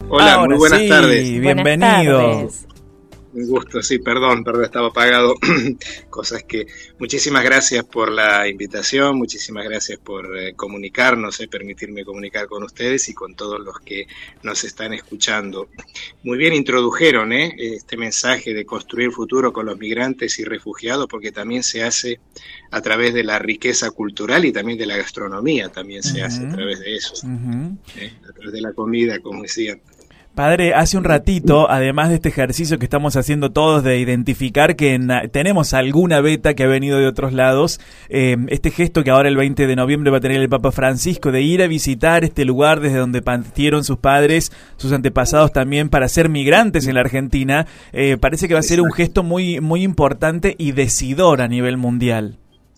Hola, Ahora muy buenas sí, tardes. bienvenido. Buenas tardes. Un gusto, sí, perdón, estaba apagado. Cosas que... Muchísimas gracias por la invitación, muchísimas gracias por comunicarnos, permitirme comunicar con ustedes y con todos los que nos están escuchando. Muy bien introdujeron este mensaje de construir futuro con los migrantes y refugiados, porque también se hace a través de la riqueza cultural y también de la gastronomía, también se hace a través de eso, a través de la comida, como decían. Padre, hace un ratito, además de este ejercicio que estamos haciendo todos de identificar que tenemos alguna beta que ha venido de otros lados, este gesto que ahora el 20 de noviembre va a tener el Papa Francisco de ir a visitar este lugar desde donde partieron sus padres, sus antepasados también para ser migrantes en la Argentina, parece que va a ser un gesto muy, muy importante y decidor a nivel mundial.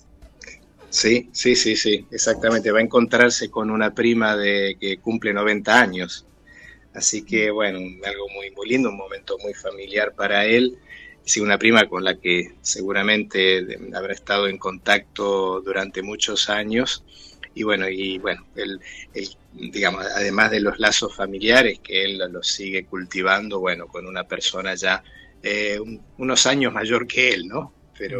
Sí, exactamente. Va a encontrarse con una prima que cumple 90 años. Así que, bueno, algo muy, muy lindo, un momento muy familiar para él. Sí, una prima con la que seguramente habrá estado en contacto durante muchos años. Y bueno, él, digamos, además de los lazos familiares que él los sigue cultivando, bueno, con una persona ya unos años mayor que él, ¿no?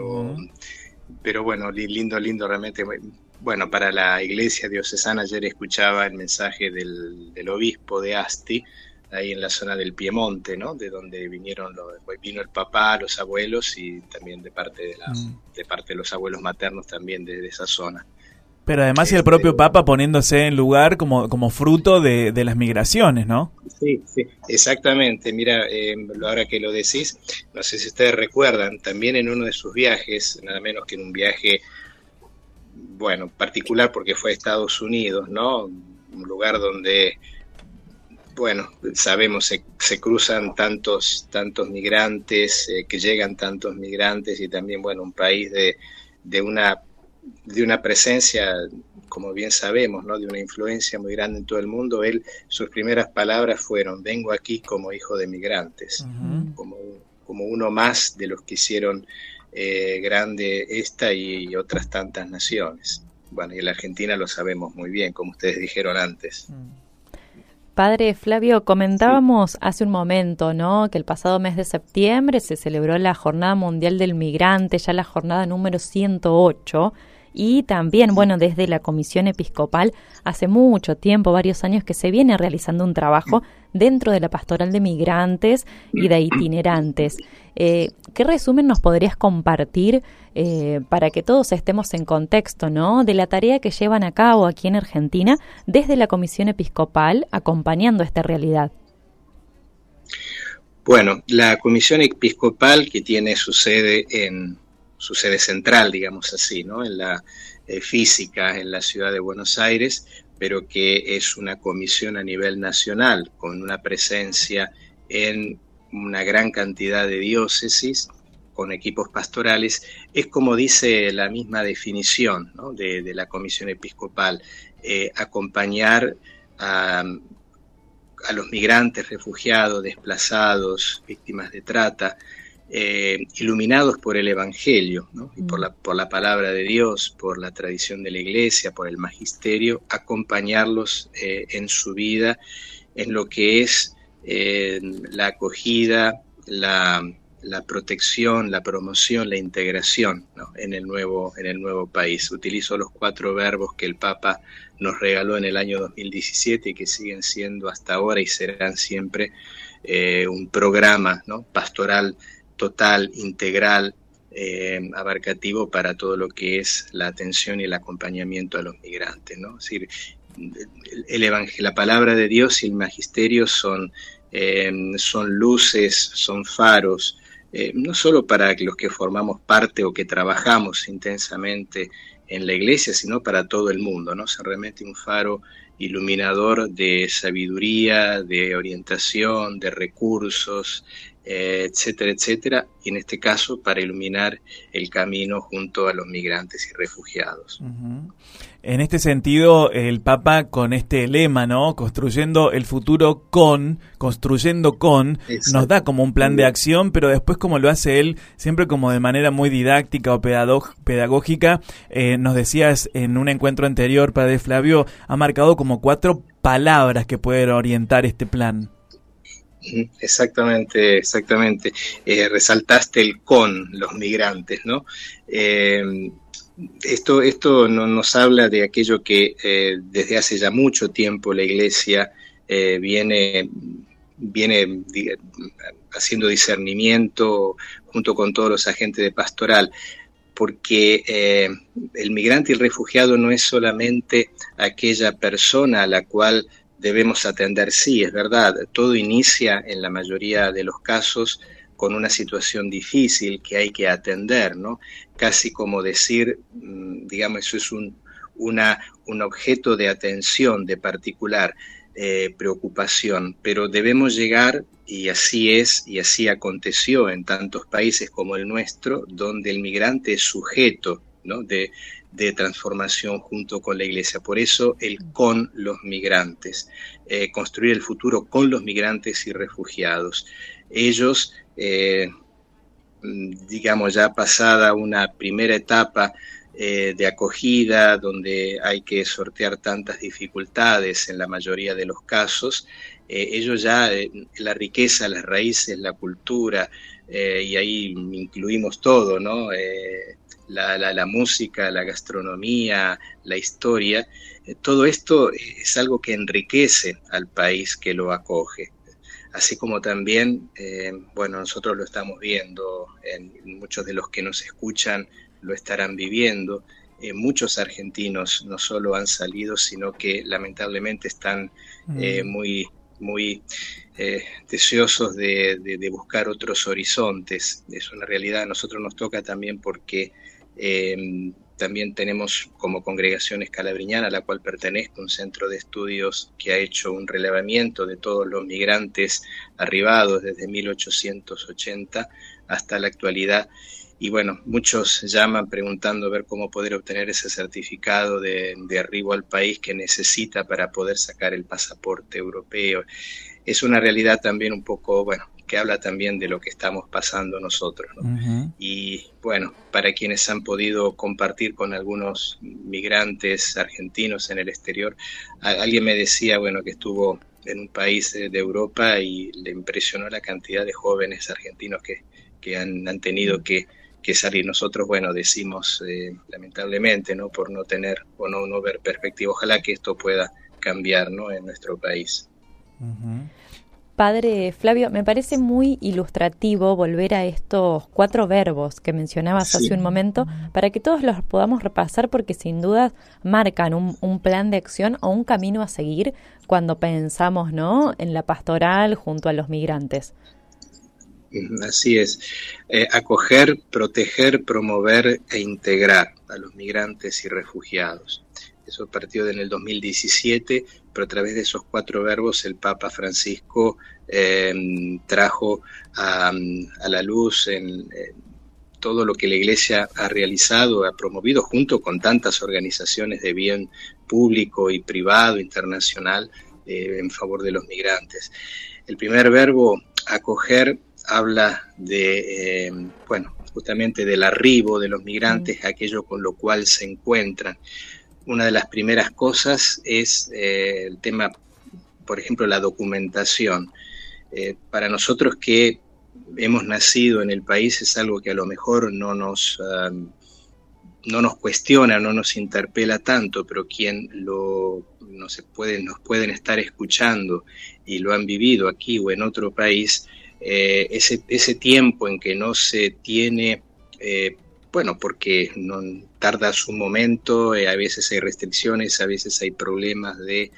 Pero bueno, lindo realmente. Bueno, para la iglesia diocesana, ayer escuchaba el mensaje del obispo de Asti, ahí en la zona del Piemonte, ¿no? De donde vino el papá, los abuelos y también de parte de los abuelos maternos también de esa zona. Pero además el propio Papa poniéndose en lugar como fruto de las migraciones, ¿no? Sí, exactamente. Mira, ahora que lo decís, no sé si ustedes recuerdan, también en uno de sus viajes, nada menos que en un viaje, bueno, particular porque fue a Estados Unidos, ¿no? Un lugar donde, bueno, sabemos, se cruzan tantos migrantes, que llegan tantos migrantes y también, bueno, un país de una presencia, como bien sabemos, ¿no? De una influencia muy grande en todo el mundo. Sus primeras palabras fueron: vengo aquí como hijo de migrantes, como uno más de los que hicieron grande esta y otras tantas naciones. Bueno, y en la Argentina lo sabemos muy bien, como ustedes dijeron antes. Padre Flavio, comentábamos hace un momento, ¿no?, que el pasado mes de septiembre se celebró la Jornada Mundial del Migrante, ya la jornada número 108, y también, bueno, desde la Comisión Episcopal, hace mucho tiempo, varios años, que se viene realizando un trabajo dentro de la pastoral de migrantes y de itinerantes. ¿Qué resumen nos podrías compartir para que todos estemos en contexto, ¿no?, de la tarea que llevan a cabo aquí en Argentina desde la Comisión Episcopal acompañando esta realidad? Bueno, la Comisión Episcopal, que tiene su sede central, digamos así, ¿no?, en la física en la ciudad de Buenos Aires, pero que es una comisión a nivel nacional, con una presencia en una gran cantidad de diócesis, con equipos pastorales. Es como dice la misma definición, ¿no?, de la Comisión Episcopal, acompañar a los migrantes, refugiados, desplazados, víctimas de trata, iluminados por el Evangelio, ¿no?, y por la palabra de Dios, por la tradición de la Iglesia, por el magisterio, acompañarlos en su vida, en lo que es la acogida, la protección, la promoción, la integración, ¿no?, en el nuevo país. Utilizo los 4 verbos que el Papa nos regaló en el año 2017 y que siguen siendo hasta ahora y serán siempre un programa, ¿no?, pastoral total, integral, abarcativo para todo lo que es la atención y el acompañamiento a los migrantes, ¿no? Es decir, la palabra de Dios y el magisterio son luces, son faros, no solo para los que formamos parte o que trabajamos intensamente en la iglesia, sino para todo el mundo, ¿no? Se remete un faro iluminador de sabiduría, de orientación, de recursos, etcétera, etcétera, y en este caso para iluminar el camino junto a los migrantes y refugiados. En este sentido, el Papa con este lema, ¿no?, construyendo el futuro construyendo con, exacto, nos da como un plan de acción, pero después, como lo hace él, siempre como de manera muy didáctica o pedagógica, nos decías en un encuentro anterior, Padre Flavio, ha marcado como 4 palabras que pueden orientar este plan. Exactamente, exactamente. Resaltaste el con los migrantes, ¿no? Esto nos habla de aquello que desde hace ya mucho tiempo la Iglesia viene haciendo discernimiento junto con todos los agentes de pastoral, porque el migrante y el refugiado no es solamente aquella persona a la cual debemos atender. Sí, es verdad, todo inicia en la mayoría de los casos con una situación difícil que hay que atender, ¿no? Casi como decir, digamos, eso es un objeto de atención, de particular preocupación, pero debemos llegar, y así es, y así aconteció en tantos países como el nuestro, donde el migrante es sujeto, ¿no?, de transformación junto con la Iglesia. Por eso el con los migrantes, construir el futuro con los migrantes y refugiados. Ellos, digamos, ya pasada una primera etapa de acogida, donde hay que sortear tantas dificultades en la mayoría de los casos, ellos ya, la riqueza, las raíces, la cultura, y ahí incluimos todo, ¿no? La música, la gastronomía, la historia, todo esto es algo que enriquece al país que lo acoge. Así como también, bueno, nosotros lo estamos viendo, muchos de los que nos escuchan lo estarán viviendo. Muchos argentinos no solo han salido, sino que lamentablemente están muy deseosos de buscar otros horizontes. Es una realidad. A nosotros nos toca también porque también tenemos como Congregación Escalabriñana, a la cual pertenezco, un centro de estudios que ha hecho un relevamiento de todos los migrantes arribados desde 1880 hasta la actualidad. Y bueno, muchos llaman preguntando a ver cómo poder obtener ese certificado de arribo al país que necesita para poder sacar el pasaporte europeo. Es una realidad también un poco, bueno, que habla también de lo que estamos pasando nosotros, ¿no? Uh-huh. Y bueno, para quienes han podido compartir con algunos migrantes argentinos en el exterior, alguien me decía, bueno, que estuvo en un país de Europa y le impresionó la cantidad de jóvenes argentinos que han tenido que salir. Nosotros, bueno, decimos lamentablemente, ¿no?, por no tener o no ver perspectiva. Ojalá que esto pueda cambiar, ¿no?, en nuestro país. Uh-huh. Padre Flavio, me parece muy ilustrativo volver a estos 4 verbos que mencionabas hace un momento, para que todos los podamos repasar, porque sin duda marcan un plan de acción o un camino a seguir cuando pensamos, ¿no?, en la pastoral junto a los migrantes. Así es, acoger, proteger, promover e integrar a los migrantes y refugiados. Eso partió en el 2017, pero a través de esos 4 verbos el Papa Francisco trajo a la luz en todo lo que la Iglesia ha realizado, ha promovido junto con tantas organizaciones de bien público y privado, internacional, en favor de los migrantes. El primer verbo, acoger, habla de, bueno, justamente del arribo de los migrantes, aquello con lo cual se encuentran. Una de las primeras cosas es el tema, por ejemplo, la documentación. Para nosotros que hemos nacido en el país es algo que a lo mejor no nos cuestiona, no nos interpela tanto, pero quien nos pueden estar escuchando y lo han vivido aquí o en otro país, ese tiempo en que no se tiene, bueno, porque no tarda su momento, a veces hay restricciones, a veces hay problemas de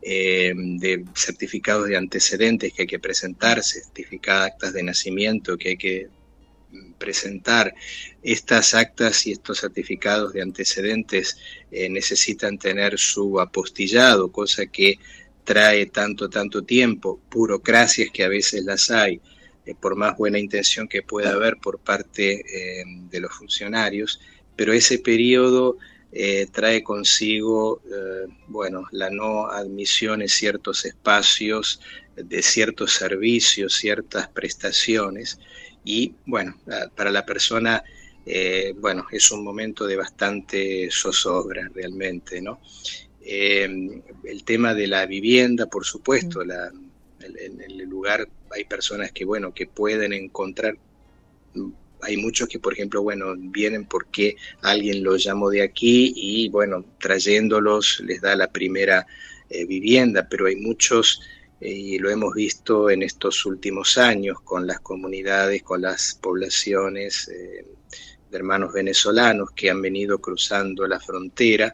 certificados de antecedentes que hay que presentar, certificadas actas de nacimiento que hay que presentar. Estas actas y estos certificados de antecedentes necesitan tener su apostillado, cosa que trae tanto tiempo, burocracias que a veces las hay, por más buena intención que pueda haber por parte de los funcionarios, pero ese periodo trae consigo, bueno, la no admisión en ciertos espacios, de ciertos servicios, ciertas prestaciones, y bueno, para la persona, bueno, es un momento de bastante zozobra realmente, ¿no? El tema de la vivienda, por supuesto, el lugar hay personas que, bueno, que pueden encontrar. Hay muchos que, por ejemplo, bueno, vienen porque alguien los llamó de aquí y, bueno, trayéndolos les da la primera vivienda, pero hay muchos, y lo hemos visto en estos últimos años con las comunidades, con las poblaciones de hermanos venezolanos que han venido cruzando la frontera,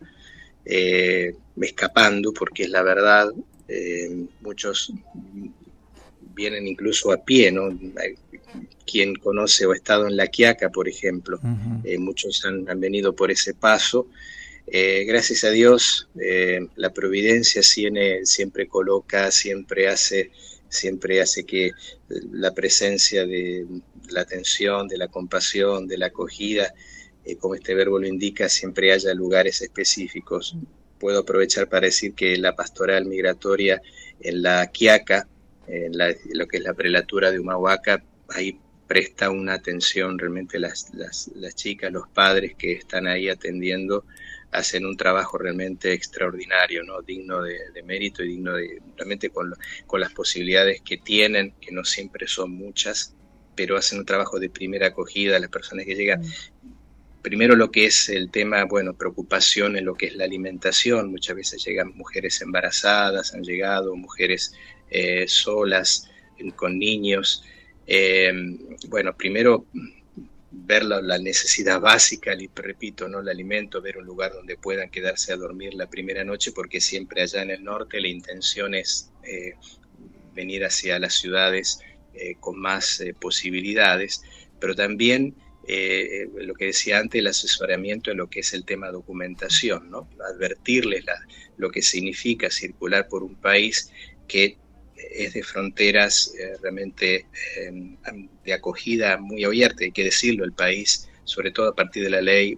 escapando, porque es la verdad, muchos vienen incluso a pie, ¿no? Quien conoce o ha estado en La Quiaca, por ejemplo, muchos han venido por ese paso. Gracias a Dios, la providencia siempre coloca, siempre hace que la presencia de la atención, de la compasión, de la acogida, como este verbo lo indica, siempre haya lugares específicos. Puedo aprovechar para decir que la pastoral migratoria en La Quiaca, lo que es la prelatura de Humahuaca, ahí presta una atención realmente las chicas, los padres que están ahí atendiendo, hacen un trabajo realmente extraordinario, ¿no? Digno de mérito y digno de realmente con las posibilidades que tienen, que no siempre son muchas, pero hacen un trabajo de primera acogida a las personas que llegan. Primero lo que es el tema, bueno, preocupación en lo que es la alimentación. Muchas veces llegan mujeres embarazadas, han llegado mujeres solas, con niños. Bueno, primero ver la necesidad básica, repito, ¿no? El alimento, ver un lugar donde puedan quedarse a dormir la primera noche, porque siempre allá en el norte la intención es venir hacia las ciudades con más posibilidades, pero también lo que decía antes, el asesoramiento en lo que es el tema documentación, ¿no? Advertirles lo que significa circular por un país que es de fronteras realmente de acogida muy abierta, hay que decirlo. El país, sobre todo a partir de la ley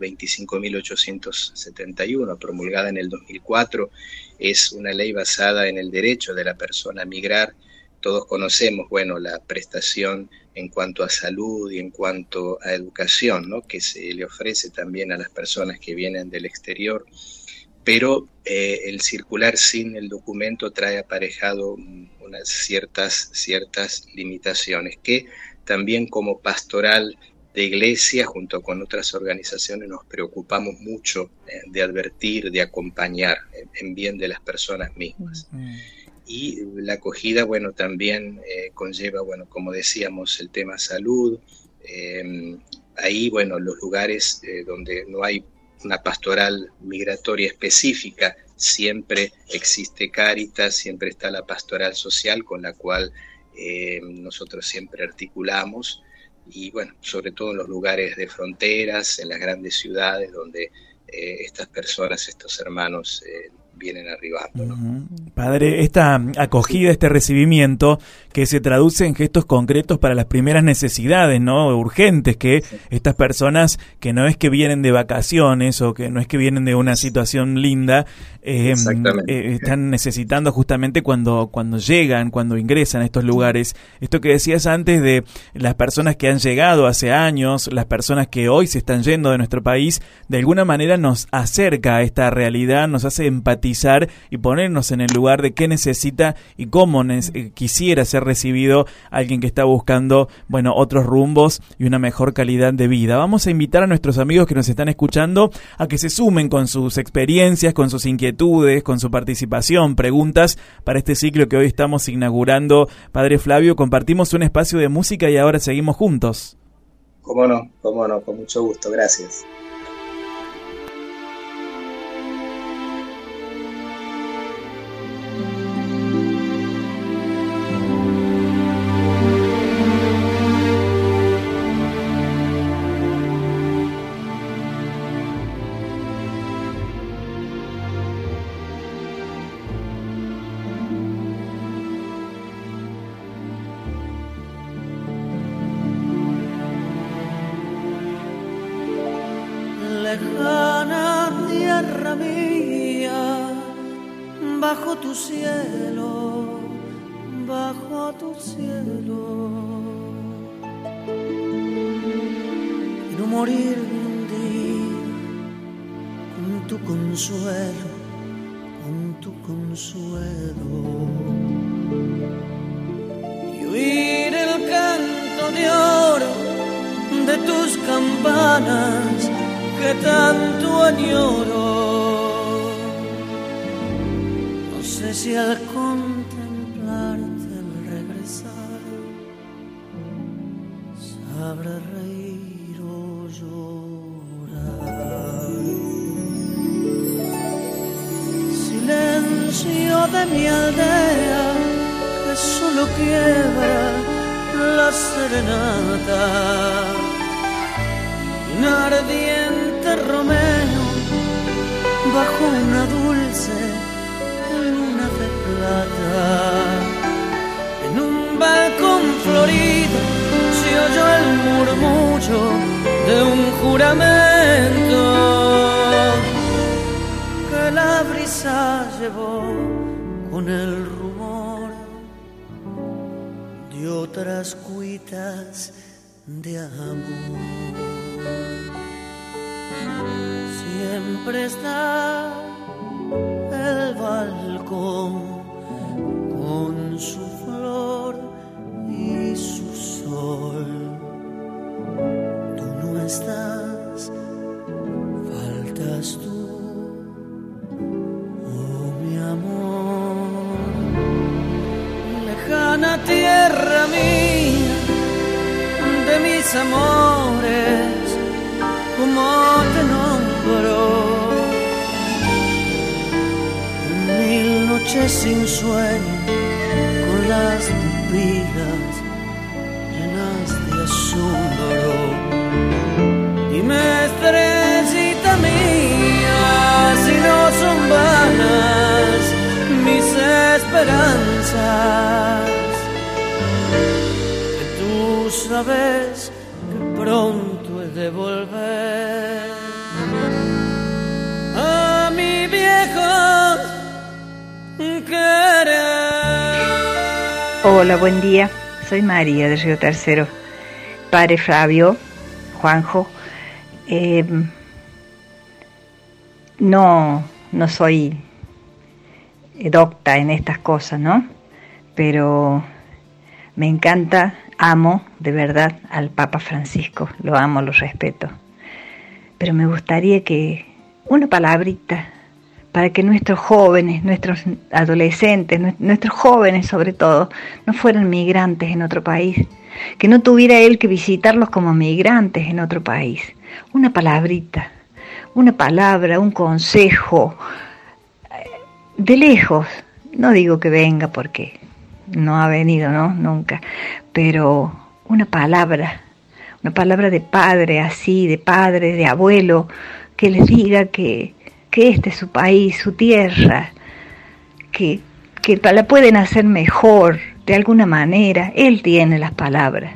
25.871, promulgada en el 2004, es una ley basada en el derecho de la persona a migrar. Todos conocemos, bueno, la prestación en cuanto a salud y en cuanto a educación, ¿no? Que se le ofrece también a las personas que vienen del exterior, pero el circular sin el documento trae aparejado unas ciertas limitaciones que también como pastoral de iglesia, junto con otras organizaciones, nos preocupamos mucho de advertir, de acompañar en bien de las personas mismas. Y la acogida, bueno, también conlleva, bueno, como decíamos, el tema salud. Ahí, bueno, los lugares donde no hay una pastoral migratoria específica, siempre existe Cáritas, siempre está la pastoral social con la cual nosotros siempre articulamos, y bueno, sobre todo en los lugares de fronteras, en las grandes ciudades donde estas personas, estos hermanos vienen arribando, ¿no? Padre, esta acogida, este recibimiento que se traduce en gestos concretos para las primeras necesidades, ¿no? Urgentes, que estas personas que no es que vienen de vacaciones o que no es que vienen de una situación linda, están necesitando justamente cuando llegan, cuando ingresan a estos lugares. Esto que decías antes de las personas que han llegado hace años, las personas que hoy se están yendo de nuestro país, de alguna manera nos acerca a esta realidad, nos hace empatizar y ponernos en el lugar de qué necesita y cómo quisiera ser recibido alguien que está buscando, bueno, otros rumbos y una mejor calidad de vida. Vamos a invitar a nuestros amigos que nos están escuchando a que se sumen con sus experiencias, con sus inquietudes, con su participación, preguntas para este ciclo que hoy estamos inaugurando. Padre Flavio, compartimos un espacio de música y ahora seguimos juntos. Cómo no, con mucho gusto, gracias. Lejana tierra mía, bajo tu cielo, bajo tu cielo, y no morir un día con tu consuelo, con tu consuelo. Y de oro de tus campanas que tanto añoro. No sé si al contemplarte al regresar sabré reír o llorar. Silencio de mi aldea que solo quiebra la serenata, un ardiente romero bajo una dulce luna de plata. En un balcón florido se oyó el murmullo de un juramento que la brisa llevó con el rumor de otras cuitas de amor. Siempre está el balcón con su flor y su sol. Tú no estás, faltas tú, oh mi amor. Lejana tierra mía, de mis amores, como te nombro. Mil noches sin sueño, con las pupilas llenas de asombro. Dime, estrellita mía, si no son vanas mis esperanzas, que tú sabes que pronto he de volver a mi viejo querer. Hola, buen día. Soy María de Río Tercero. Padre Flavio, Juanjo, no soy docta en estas cosas, ¿no? Pero me encanta, amo de verdad al Papa Francisco, lo amo, lo respeto. Pero me gustaría que una palabrita para que nuestros jóvenes, nuestros adolescentes, nuestros jóvenes sobre todo, no fueran migrantes en otro país, que no tuviera él que visitarlos como migrantes en otro país. Una palabrita, una palabra, un consejo, de lejos. No digo que venga porque no ha venido, ¿no? Nunca. Pero una palabra de padre, así, de padre, de abuelo, que les diga que este es su país, su tierra, que la pueden hacer mejor, de alguna manera. Él tiene las palabras.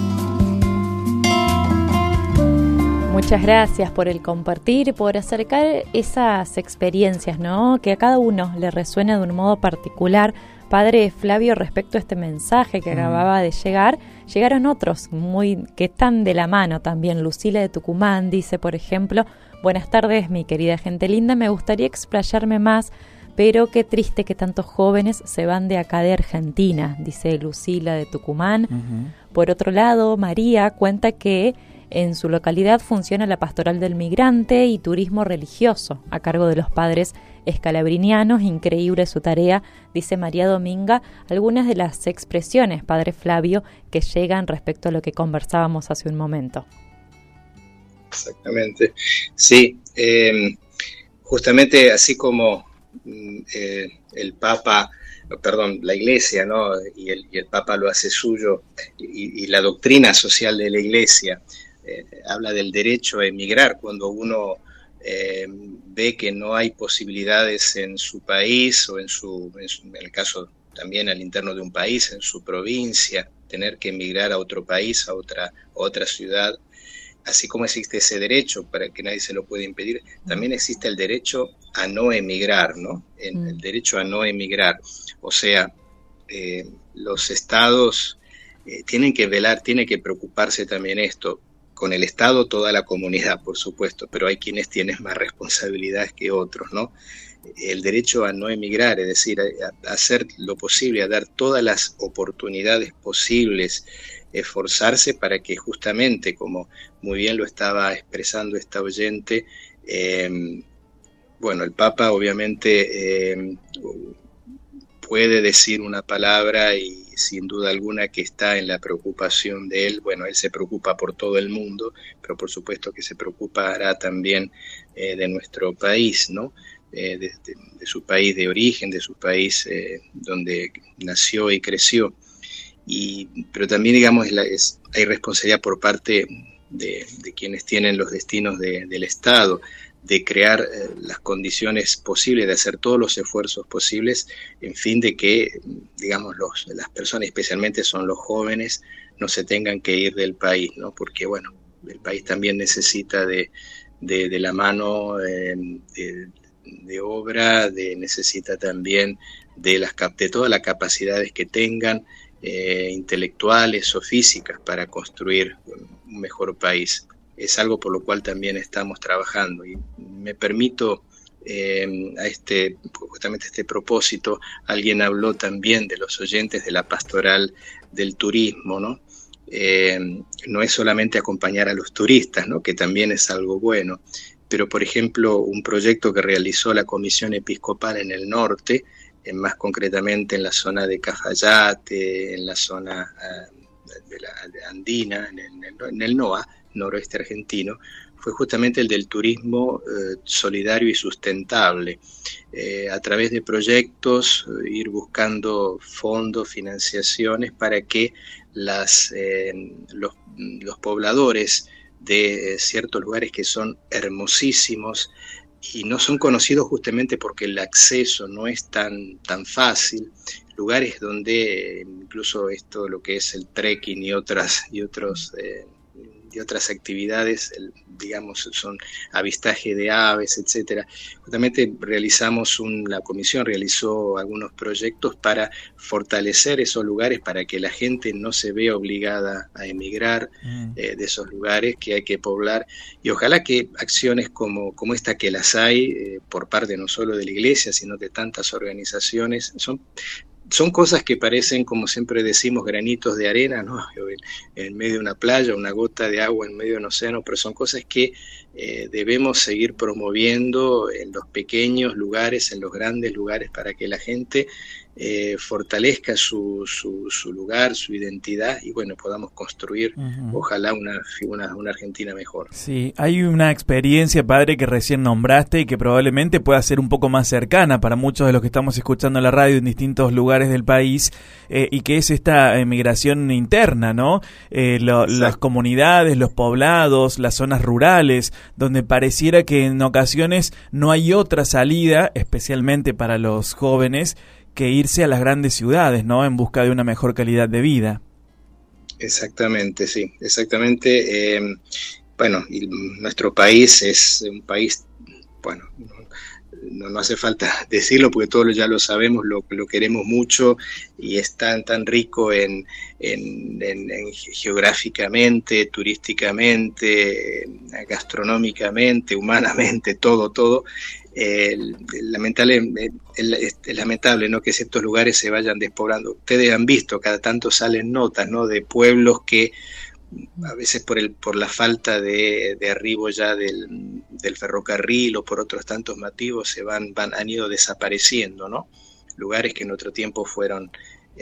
Muchas gracias por el compartir, por acercar esas experiencias, ¿no? Que a cada uno le resuena de un modo particular. Padre Flavio, respecto a este mensaje que acababa de llegar, llegaron otros que están de la mano también. Lucila de Tucumán dice, por ejemplo: buenas tardes, mi querida gente linda, me gustaría explayarme más, pero qué triste que tantos jóvenes se van de acá de Argentina, dice Lucila de Tucumán. Uh-huh. Por otro lado, María cuenta que en su localidad funciona la pastoral del migrante y turismo religioso a cargo de los padres escalabrinianos. Increíble su tarea, dice María Dominga. Algunas de las expresiones, Padre Flavio, que llegan respecto a lo que conversábamos hace un momento. Exactamente, sí, justamente así como el Papa, la Iglesia, ¿no? y el Papa lo hace suyo, y la doctrina social de la Iglesia habla del derecho a emigrar cuando uno ve que no hay posibilidades en su país o en el caso también al interno de un país, en su provincia, tener que emigrar a otro país, a otra ciudad. Así como existe ese derecho para que nadie se lo puede impedir, también existe el derecho a no emigrar, ¿no? El derecho a no emigrar. O sea, los estados tienen que velar, tienen que preocuparse también esto. con el Estado, toda la comunidad, por supuesto, pero hay quienes tienen más responsabilidades que otros, ¿no? El derecho a no emigrar, es decir, a hacer lo posible, a dar todas las oportunidades posibles, esforzarse para que justamente, como muy bien lo estaba expresando esta oyente, bueno, el Papa obviamente puede decir una palabra y sin duda alguna que está en la preocupación de él. Bueno, él se preocupa por todo el mundo, pero por supuesto que se preocupará también de nuestro país, ¿no? De su país de origen, de su país donde nació y creció. Pero también, digamos, hay responsabilidad por parte de quienes tienen los destinos del Estado, de crear las condiciones posibles, de hacer todos los esfuerzos posibles, en fin de que, digamos, las personas, especialmente son los jóvenes, no se tengan que ir del país, ¿no? Porque, bueno, el país también necesita de la mano de obra, necesita también de todas las capacidades que tengan, intelectuales o físicas, para construir un mejor país. Es algo por lo cual también estamos trabajando, y me permito justamente a este propósito, alguien habló también de los oyentes de la pastoral del turismo, ¿no? No es solamente acompañar a los turistas, ¿no? Que también es algo bueno, pero por ejemplo un proyecto que realizó la Comisión Episcopal en el norte, más concretamente en la zona de Cafayate, en la zona de andina, en el NOA, noroeste argentino, fue justamente el del turismo solidario y sustentable. A través de proyectos, ir buscando fondos, financiaciones para que los pobladores de ciertos lugares que son hermosísimos y no son conocidos justamente porque el acceso no es tan fácil, lugares donde incluso lo que es el trekking y otras actividades, digamos, son avistaje de aves, etcétera. Justamente la comisión realizó algunos proyectos para fortalecer esos lugares, para que la gente no se vea obligada a emigrar de esos lugares que hay que poblar, y ojalá que acciones como esta, que las hay por parte no solo de la Iglesia, sino de tantas organizaciones, son cosas que parecen, como siempre decimos, granitos de arena, ¿no? En medio de una playa, una gota de agua en medio de un océano, pero son cosas que debemos seguir promoviendo en los pequeños lugares, en los grandes lugares, para que la gente fortalezca su lugar, su identidad, y bueno, podamos construir, ojalá, una Argentina mejor. Sí, hay una experiencia, padre, que recién nombraste y que probablemente pueda ser un poco más cercana para muchos de los que estamos escuchando la radio en distintos lugares del país, y que es esta migración interna, ¿no? Las comunidades, los poblados, las zonas rurales, donde pareciera que en ocasiones no hay otra salida, especialmente para los jóvenes, que irse a las grandes ciudades, ¿no? En busca de una mejor calidad de vida. Exactamente, sí, exactamente. Bueno, y nuestro país es un país, bueno, no hace falta decirlo porque todos ya lo sabemos, lo queremos mucho, y es tan rico en geográficamente, turísticamente, gastronómicamente, humanamente, todo. Es lamentable, ¿no?, que ciertos lugares se vayan despoblando. Ustedes han visto, cada tanto salen notas, ¿no?, de pueblos que a veces por la falta de arribo ya del ferrocarril o por otros tantos motivos han ido desapareciendo, ¿no? Lugares que en otro tiempo fueron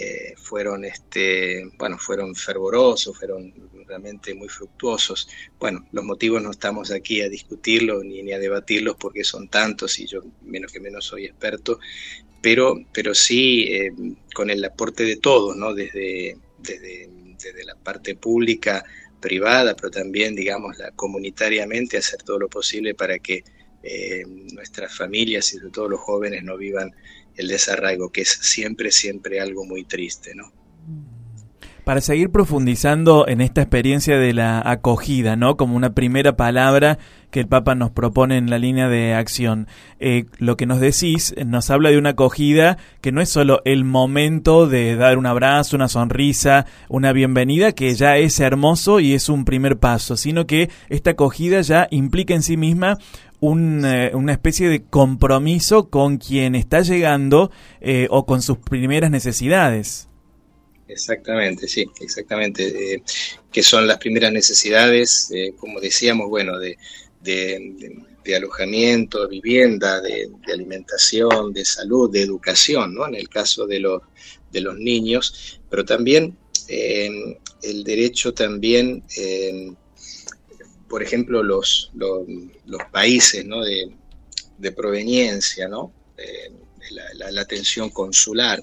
fervorosos, fueron realmente muy fructuosos. Bueno, los motivos no estamos aquí a discutirlos ni a debatirlos porque son tantos, y yo menos soy experto, pero sí con el aporte de todos, ¿no? Desde la parte pública, privada, pero también, digamos, comunitariamente, hacer todo lo posible para que nuestras familias y sobre todo los jóvenes no vivan el desarraigo, que es siempre algo muy triste, ¿no? Para seguir profundizando en esta experiencia de la acogida, ¿no? Como una primera palabra que el Papa nos propone en la línea de acción. Lo que nos decís nos habla de una acogida que no es solo el momento de dar un abrazo, una sonrisa, una bienvenida, que ya es hermoso y es un primer paso, sino que esta acogida ya implica en sí misma una especie de compromiso con quien está llegando o con sus primeras necesidades. Exactamente, sí, exactamente. Que son las primeras necesidades, como decíamos, bueno, de alojamiento, de vivienda, de alimentación, de salud, de educación, ¿no? En el caso de los niños, pero también el derecho también, por ejemplo, los países, ¿no? de proveniencia, ¿no? La atención consular.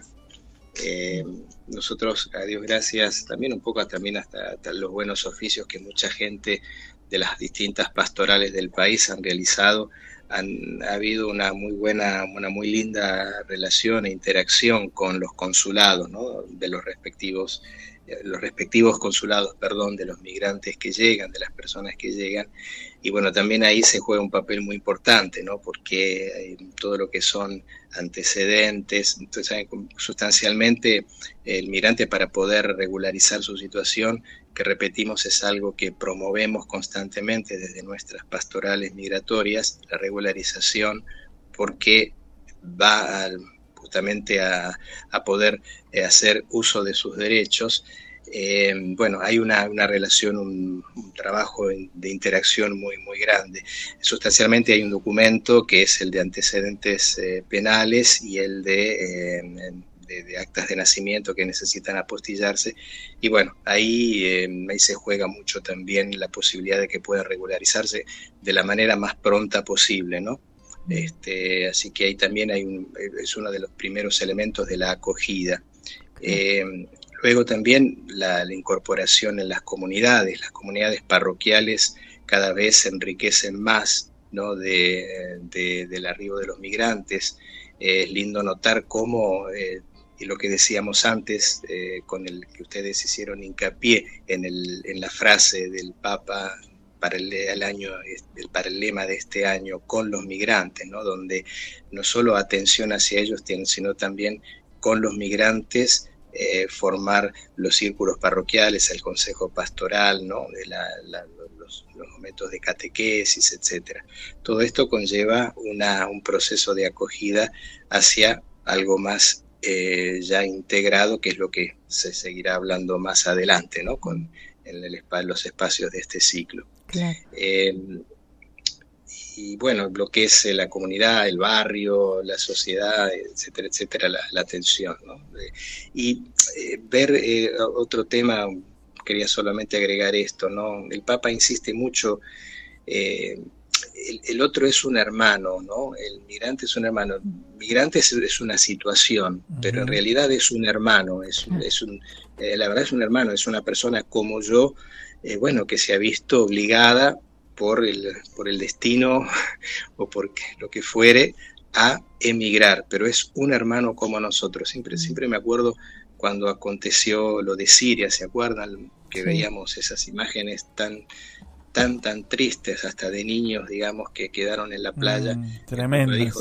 Nosotros, a Dios gracias, también un poco también hasta los buenos oficios que mucha gente de las distintas pastorales del país han realizado, ha habido una muy linda relación e interacción con los consulados, ¿no? De los respectivos consulados, de los migrantes que llegan, de las personas que llegan. Y bueno, también ahí se juega un papel muy importante, ¿no? Porque todo lo que son antecedentes, entonces sustancialmente el migrante, para poder regularizar su situación, que repetimos es algo que promovemos constantemente desde nuestras pastorales migratorias, la regularización, porque va justamente a poder hacer uso de sus derechos. Bueno, hay una relación, un trabajo de interacción muy grande. Sustancialmente hay un documento que es el de antecedentes penales y el de actas de nacimiento que necesitan apostillarse, y bueno, ahí se juega mucho también la posibilidad de que puedan regularizarse de la manera más pronta posible, ¿no? Así que ahí también es uno de los primeros elementos de la acogida. Luego también la incorporación en las comunidades parroquiales cada vez se enriquecen más, ¿no? Del arribo de los migrantes. Es lindo notar cómo, y lo que decíamos antes, con el que ustedes hicieron hincapié en la frase del Papa para el lema de este año, con los migrantes, ¿no? Donde no solo atención hacia ellos tienen, sino también con los migrantes, formar los círculos parroquiales, el consejo pastoral, ¿no? Los momentos de catequesis, etcétera. Todo esto conlleva un proceso de acogida hacia algo más ya integrado, que es lo que se seguirá hablando más adelante, ¿no? En los espacios de este ciclo. Claro. Y bueno, lo que es la comunidad, el barrio, la sociedad, etcétera, la atención, ¿no? Y ver otro tema, quería solamente agregar esto, ¿no? El Papa insiste mucho, el otro es un hermano, ¿no? El migrante es un hermano. Migrante es una situación, pero en realidad es un hermano, la verdad es un hermano, es una persona como yo, bueno, que se ha visto obligada por el destino o por lo que fuere a emigrar, pero es un hermano como nosotros. Siempre me acuerdo cuando aconteció lo de Siria, ¿se acuerdan? Que sí. Veíamos esas imágenes tan tristes, hasta de niños, digamos, que quedaron en la playa. Tremendo.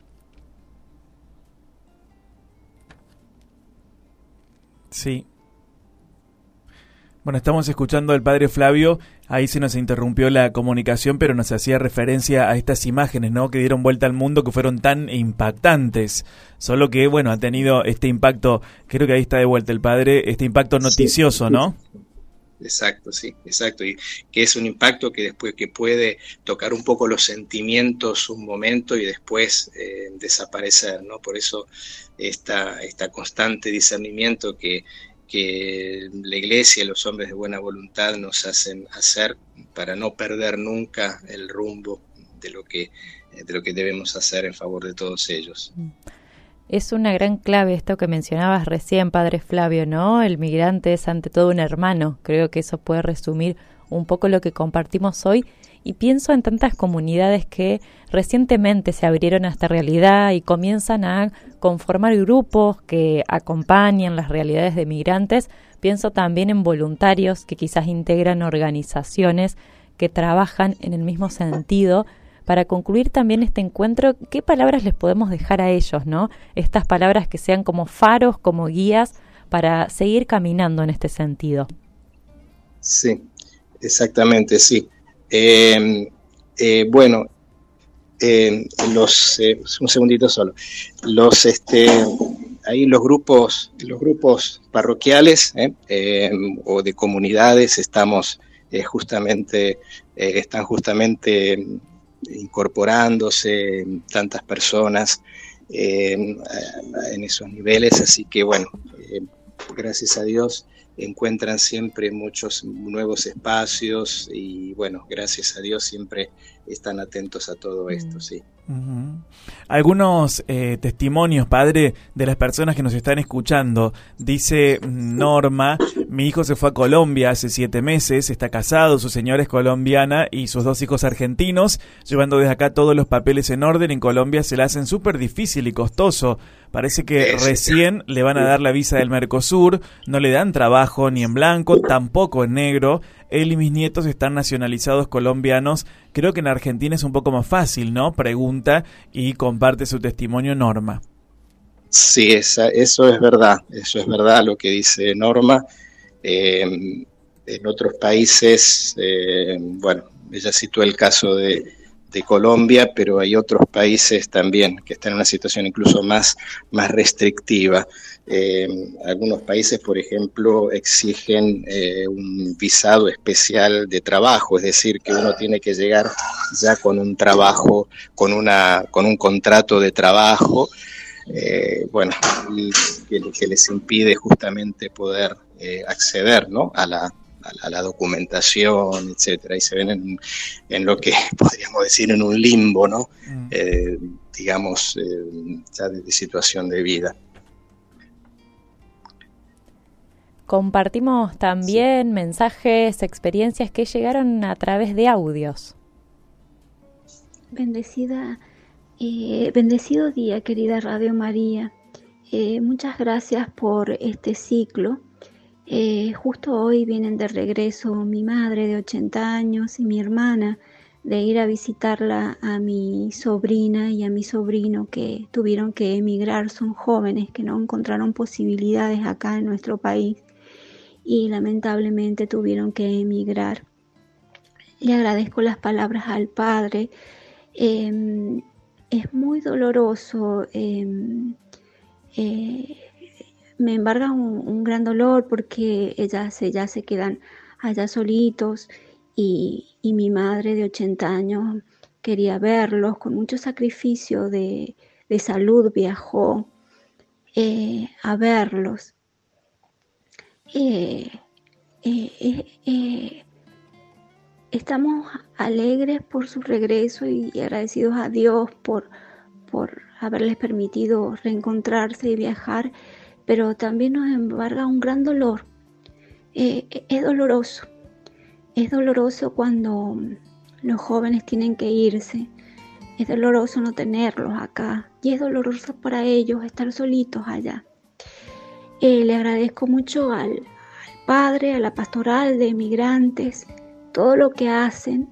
Sí. Bueno, estamos escuchando al padre Flavio. Ahí se nos interrumpió la comunicación, pero nos hacía referencia a estas imágenes, ¿no? Que dieron vuelta al mundo, que fueron tan impactantes. Solo que, bueno, ha tenido este impacto, creo que ahí está de vuelta el padre, este impacto noticioso, ¿no? Exacto, sí, exacto. Y que es un impacto que después que puede tocar un poco los sentimientos un momento y después desaparecer, ¿no? Por eso esta constante discernimiento que la Iglesia y los hombres de buena voluntad nos hacen hacer para no perder nunca el rumbo de lo que debemos hacer en favor de todos ellos. Es una gran clave esto que mencionabas recién, padre Flavio, ¿no? El migrante es ante todo un hermano. Creo que eso puede resumir un poco lo que compartimos hoy. Y pienso en tantas comunidades que recientemente se abrieron a esta realidad y comienzan a conformar grupos que acompañan las realidades de migrantes, pienso también en voluntarios que quizás integran organizaciones que trabajan en el mismo sentido. Para concluir también este encuentro, ¿qué palabras les podemos dejar a ellos, ¿no? Estas palabras que sean como faros, como guías, para seguir caminando en este sentido. Sí, exactamente, sí. Bueno, un segundito solo. Ahí los grupos parroquiales o de comunidades están justamente incorporándose tantas personas en esos niveles, así que bueno, gracias a Dios encuentran siempre muchos nuevos espacios y bueno, gracias a Dios siempre están atentos a todo esto, sí. Uh-huh. Algunos testimonios, padre, de las personas que nos están escuchando. Dice Norma: mi hijo se fue a Colombia hace 7 meses, está casado, su señora es colombiana y sus 2 hijos argentinos, llevando desde acá todos los papeles en orden. En Colombia se le hacen súper difícil y costoso. Parece que recién le van a dar la visa del Mercosur, no le dan trabajo ni en blanco, tampoco en negro. Él y mis nietos están nacionalizados colombianos. Creo que en Argentina es un poco más fácil, ¿no? Pregunta y comparte su testimonio Norma. Sí, eso es verdad lo que dice Norma. En otros países, bueno, ella citó el caso de Colombia, pero hay otros países también que están en una situación incluso más restrictiva. Algunos países, por ejemplo, exigen un visado especial de trabajo, es decir, que uno tiene que llegar ya con un trabajo, con un contrato de trabajo, bueno, que les impide justamente poder acceder, ¿no?, a la documentación, etcétera, y se ven en lo que podríamos decir en un limbo, ¿no? Digamos, ya de situación de vida. Compartimos también mensajes, experiencias que llegaron a través de audios. Bendecido día, querida Radio María. Muchas gracias por este ciclo. Justo hoy vienen de regreso mi madre de 80 años y mi hermana de ir a visitarla a mi sobrina y a mi sobrino que tuvieron que emigrar. Son jóvenes que no encontraron posibilidades acá en nuestro país y lamentablemente tuvieron que emigrar. Le agradezco las palabras al Padre. Es muy doloroso. Me embarga un gran dolor porque ya se quedan allá solitos y mi madre de 80 años quería verlos. Con mucho sacrificio de salud viajó a verlos. Estamos alegres por su regreso y agradecidos a Dios por haberles permitido reencontrarse y viajar, pero también nos embarga un gran dolor. Es doloroso cuando los jóvenes tienen que irse, es doloroso no tenerlos acá y es doloroso para ellos estar solitos allá. Le agradezco mucho al Padre, a la pastoral de migrantes, todo lo que hacen,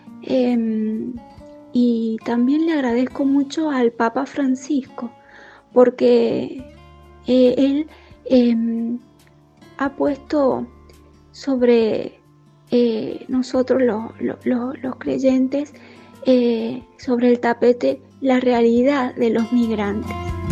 y también le agradezco mucho al Papa Francisco porque él ha puesto sobre nosotros los creyentes sobre el tapete la realidad de los migrantes.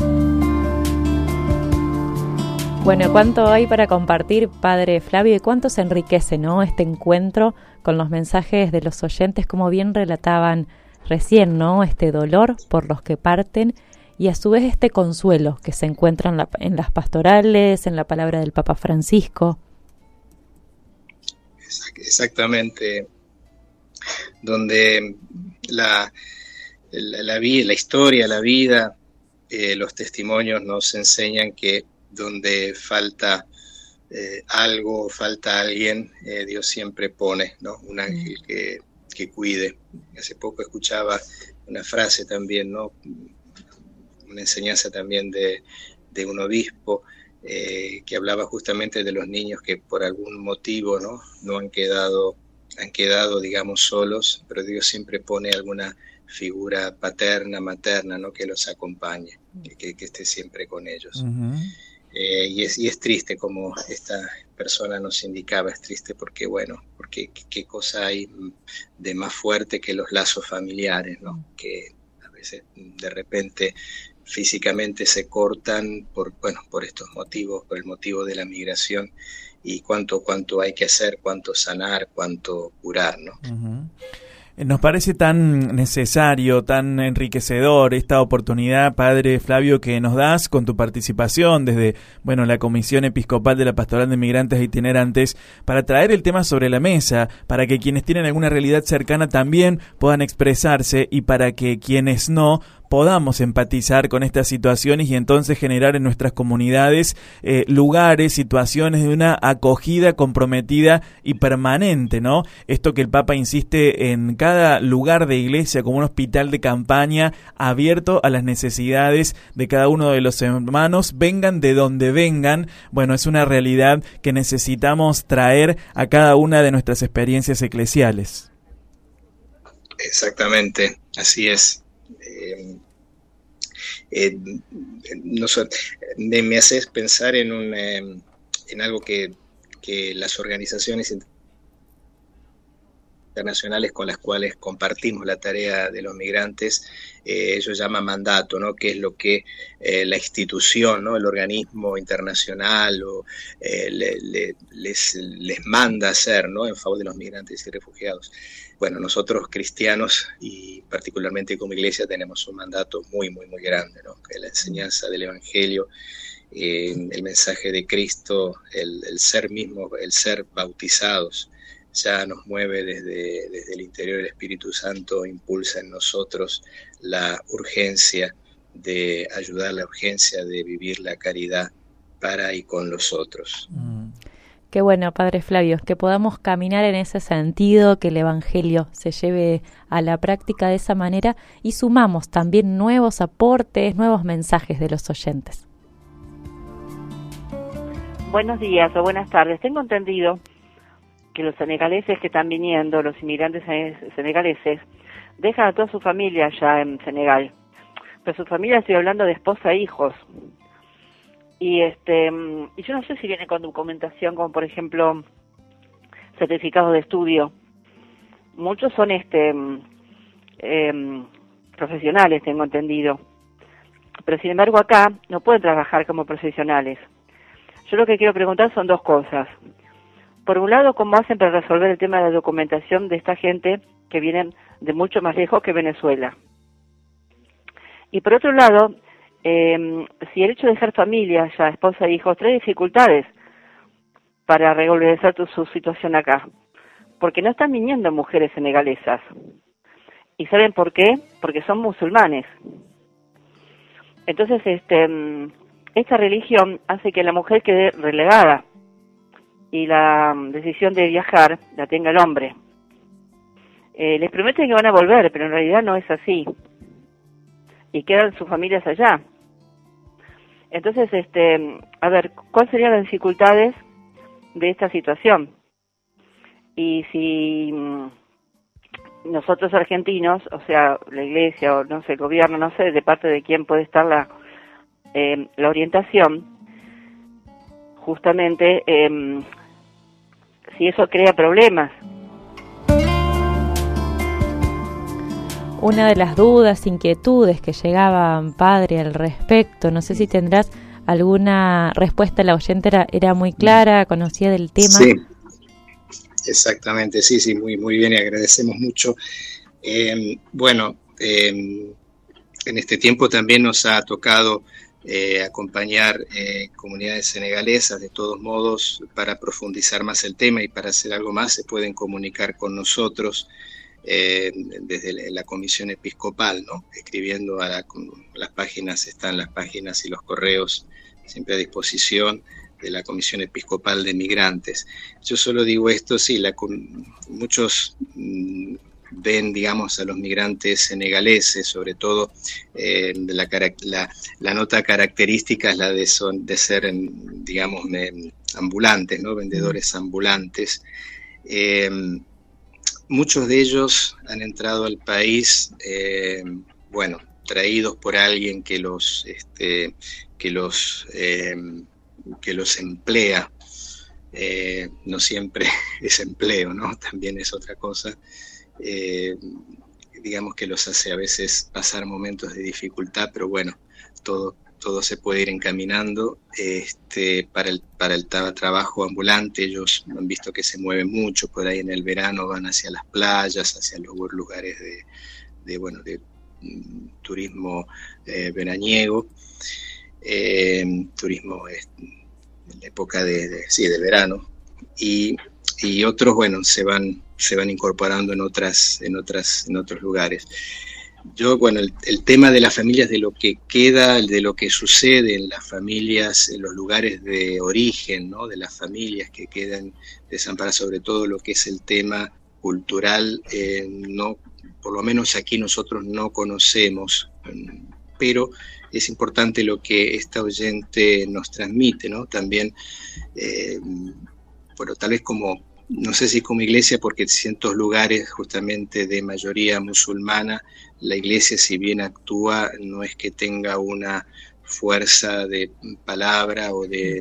Bueno, ¿cuánto hay para compartir, Padre Flavio? ¿Y cuánto se enriquece, ¿no?, este encuentro con los mensajes de los oyentes, como bien relataban recién, ¿no?, este dolor por los que parten y a su vez este consuelo que se encuentra en las pastorales, en la palabra del Papa Francisco. Exactamente, donde la vida, la historia, la vida, los testimonios nos enseñan que donde falta algo, falta alguien, Dios siempre pone, ¿no?, un ángel que cuide. Hace poco escuchaba una frase también, ¿no?, una enseñanza también de un obispo que hablaba justamente de los niños que por algún motivo no han quedado, digamos, solos, pero Dios siempre pone alguna figura paterna, materna, ¿no? Que los acompañe, que esté siempre con ellos. Uh-huh. Y es triste, como esta persona nos indicaba, es triste porque qué cosa hay de más fuerte que los lazos familiares, ¿no? Que a veces de repente físicamente se cortan por estos motivos, por el motivo de la migración, y cuánto hay que hacer, cuánto sanar, cuánto curar, ¿no? Uh-huh. Nos parece tan necesario, tan enriquecedor esta oportunidad, Padre Flavio, que nos das con tu participación desde, la Comisión Episcopal de la Pastoral de Migrantes e Itinerantes, para traer el tema sobre la mesa, para que quienes tienen alguna realidad cercana también puedan expresarse, y para que quienes no podamos empatizar con estas situaciones y entonces generar en nuestras comunidades lugares, situaciones de una acogida comprometida y permanente, ¿no? Esto que el Papa insiste en cada lugar de iglesia como un hospital de campaña abierto a las necesidades de cada uno de los hermanos, vengan de donde vengan. Es una realidad que necesitamos traer a cada una de nuestras experiencias eclesiales. Exactamente, así es. Me haces pensar en algo que las organizaciones internacionales con las cuales compartimos la tarea de los migrantes, ellos llaman mandato, ¿no? Que es lo que la institución, ¿no? El organismo internacional les manda hacer, ¿no? En favor de los migrantes y refugiados. Nosotros cristianos, y particularmente como iglesia, tenemos un mandato muy, muy, muy grande, ¿no? Que es la enseñanza del Evangelio, el mensaje de Cristo, el ser mismo, el ser bautizados, ya nos mueve desde el interior. El Espíritu Santo impulsa en nosotros la urgencia de ayudar, la urgencia de vivir la caridad para y con los otros. Qué bueno, Padre Flavio, que podamos caminar en ese sentido, que el Evangelio se lleve a la práctica de esa manera, y sumamos también nuevos aportes, nuevos mensajes de los oyentes. Buenos días o buenas tardes. Tengo entendido que los senegaleses que están viniendo, los inmigrantes senegaleses, dejan a toda su familia allá en Senegal. Pero su familia, estoy hablando de esposa e hijos. Y yo no sé si viene con documentación, como por ejemplo certificados de estudio. Muchos son profesionales, tengo entendido. Pero sin embargo acá no pueden trabajar como profesionales. Yo lo que quiero preguntar son dos cosas. Por un lado, ¿cómo hacen para resolver el tema de la documentación de esta gente que vienen de mucho más lejos que Venezuela? Y por otro lado, si el hecho de ser familia, ya esposa e hijos, trae dificultades para regularizar su situación acá, porque no están viniendo mujeres senegalesas. ¿Y saben por qué? Porque son musulmanes. Entonces, esta religión hace que la mujer quede relegada y la decisión de viajar la tenga el hombre. Les prometen que van a volver, pero en realidad no es así. Y quedan sus familias allá. Entonces, ¿cuáles serían las dificultades de esta situación? Y si nosotros argentinos, o sea, la iglesia o no sé, el gobierno, no sé de parte de quién puede estar la orientación, justamente, si eso crea problemas. Una de las dudas, inquietudes que llegaban, Padre, al respecto, no sé si tendrás alguna respuesta. La oyente era muy clara, conocía del tema. Sí, exactamente, sí, muy, muy bien, y agradecemos mucho. En este tiempo también nos ha tocado acompañar comunidades senegalesas. De todos modos, para profundizar más el tema y para hacer algo más, se pueden comunicar con nosotros desde la Comisión Episcopal, ¿no? Escribiendo a las páginas, están las páginas y los correos siempre a disposición de la Comisión Episcopal de Migrantes. Yo solo digo esto, sí, muchos ven, digamos, a los migrantes senegaleses, sobre todo la nota característica es la de ser, digamos, ambulantes, ¿no? Vendedores ambulantes. Muchos de ellos han entrado al país, traídos por alguien que los emplea. No siempre es empleo, ¿no? También es otra cosa. Digamos que los hace a veces pasar momentos de dificultad, pero bueno, todo se puede ir encaminando. Para el trabajo ambulante, ellos han visto que se mueven mucho por ahí en el verano, van hacia las playas, hacia los lugares de turismo veraniego, turismo en la época del verano, y otros, se van incorporando en otros lugares. Yo, el tema de las familias, de lo que queda, de lo que sucede en las familias, en los lugares de origen, ¿no? De las familias que quedan desamparadas, sobre todo lo que es el tema cultural, no, por lo menos aquí nosotros no conocemos, pero es importante lo que esta oyente nos transmite, ¿no? También, tal vez no sé si como iglesia, porque en ciertos lugares justamente de mayoría musulmana, la iglesia, si bien actúa, no es que tenga una fuerza de palabra o de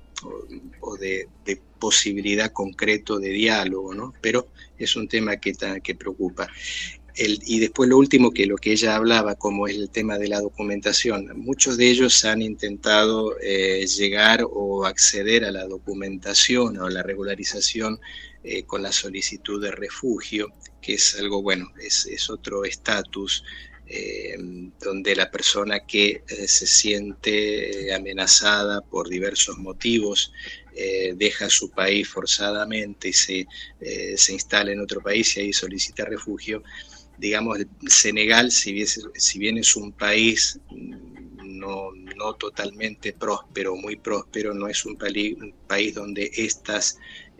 posibilidad concreto de diálogo, ¿no? Pero es un tema que preocupa. Y después lo último, lo que ella hablaba, como es el tema de la documentación. Muchos de ellos han intentado llegar o acceder a la documentación o a la regularización con la solicitud de refugio, que es algo, es otro estatus donde la persona que se siente amenazada por diversos motivos deja su país forzadamente y se instala en otro país y ahí solicita refugio. Digamos, Senegal, si bien es un país no totalmente próspero, muy próspero, no es un país donde estas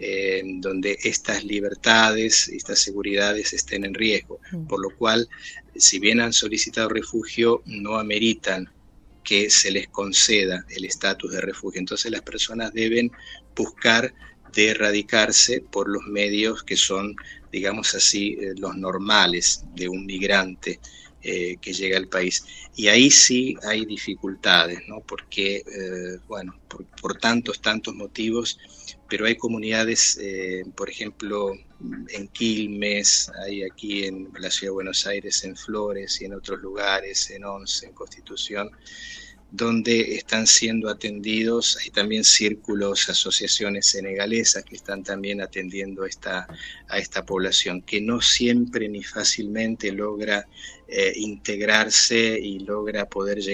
libertades, estas seguridades estén en riesgo, por lo cual, si bien han solicitado refugio, no ameritan que se les conceda el estatus de refugio. Entonces las personas deben buscar de erradicarse por los medios que son, digamos así, los normales de un migrante que llega al país. Y ahí sí hay dificultades, ¿no? Porque, por tantos motivos, pero hay comunidades, por ejemplo, en Quilmes, hay aquí en la ciudad de Buenos Aires, en Flores y en otros lugares, en Once, en Constitución, donde están siendo atendidos. Hay también círculos, asociaciones senegalesas que están también atendiendo a esta población, que no siempre ni fácilmente logra integrarse y logra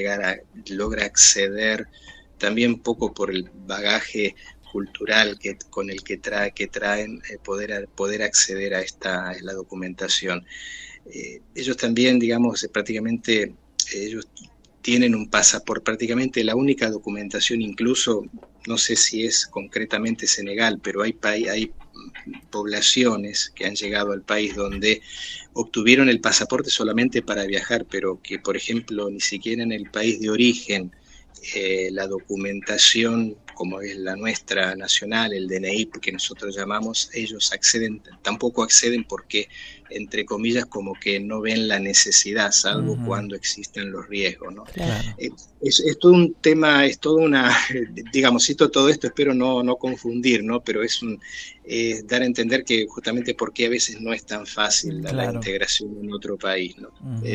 acceder, también poco por el bagaje cultural con el que traen, poder acceder a la documentación. Ellos también, digamos, prácticamente, ellos tienen un pasaporte, prácticamente la única documentación, incluso, no sé si es concretamente Senegal, pero hay poblaciones que han llegado al país donde obtuvieron el pasaporte solamente para viajar, pero que, por ejemplo, ni siquiera en el país de origen la documentación, como es la nuestra nacional, el DNI que nosotros llamamos, ellos tampoco acceden porque, entre comillas, como que no ven la necesidad, salvo cuando existen los riesgos, ¿no? Claro. Es todo un tema, es toda una, digamos, cito todo esto, espero no confundir, ¿no? Pero es dar a entender que justamente porque a veces no es tan fácil la integración en otro país, ¿no?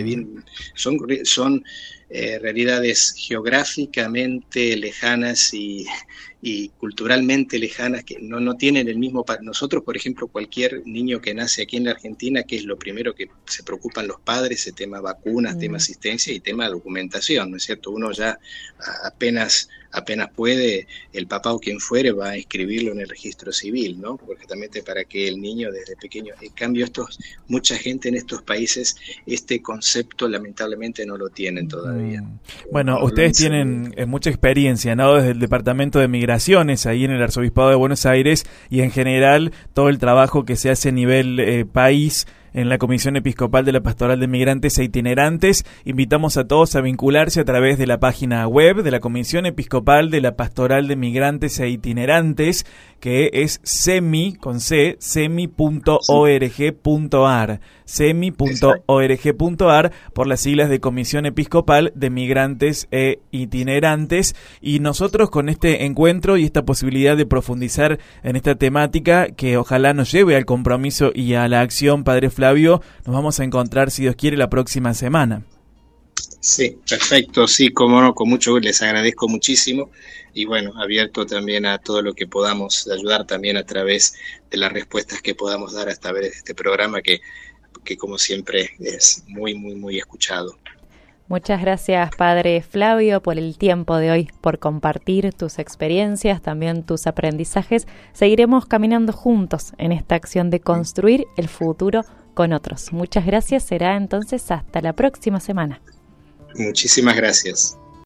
Son realidades geográficamente lejanas y culturalmente lejanas que no tienen el mismo. Nosotros, por ejemplo, cualquier niño que nace aquí en la Argentina, que es lo primero que se preocupan los padres, el tema vacunas, tema asistencia y tema documentación, ¿no es cierto? Uno ya apenas puede, el papá o quien fuere va a inscribirlo en el registro civil, ¿no? Porque también para que el niño desde pequeño, en cambio mucha gente en estos países este concepto lamentablemente no lo tienen todavía. Bueno, ustedes tienen mucha experiencia, ¿no? Desde el Departamento de Migraciones, ahí en el Arzobispado de Buenos Aires, y en general todo el trabajo que se hace a nivel país, en la Comisión Episcopal de la Pastoral de Migrantes e Itinerantes. Invitamos a todos a vincularse a través de la página web de la Comisión Episcopal de la Pastoral de Migrantes e Itinerantes, que es semi.org.ar, semi.org.ar, por las siglas de Comisión Episcopal de Migrantes e Itinerantes. Y nosotros, con este encuentro y esta posibilidad de profundizar en esta temática que ojalá nos lleve al compromiso y a la acción, Padre Flavio, nos vamos a encontrar, si Dios quiere, la próxima semana. Sí, perfecto, sí, cómo no, con mucho gusto, les agradezco muchísimo y bueno, abierto también a todo lo que podamos ayudar también a través de las respuestas que podamos dar a través de este programa que como siempre es muy escuchado. Muchas gracias, Padre Flavio, por el tiempo de hoy, por compartir tus experiencias, también tus aprendizajes. Seguiremos caminando juntos en esta acción de construir el futuro con otros. Muchas gracias, será entonces hasta la próxima semana. Muchísimas gracias.